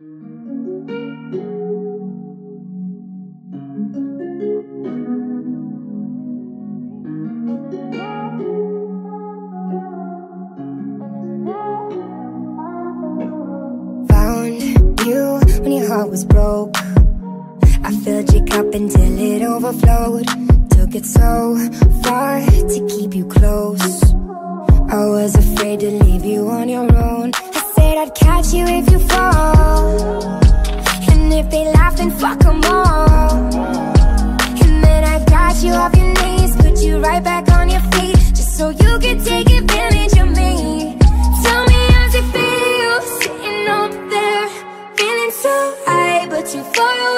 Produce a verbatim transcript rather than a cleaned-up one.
Found you when your heart was broke. I filled your cup until it overflowed. Took it so far to keep you close. I was afraid to leave you on your own. I said I'd catch you if you fall, and if they laugh then fuck them all. And then I got you off your knees, put you right back on your feet, just so you could take advantage of me. Tell me how's it feel, sitting up there, feeling so high, but too far away.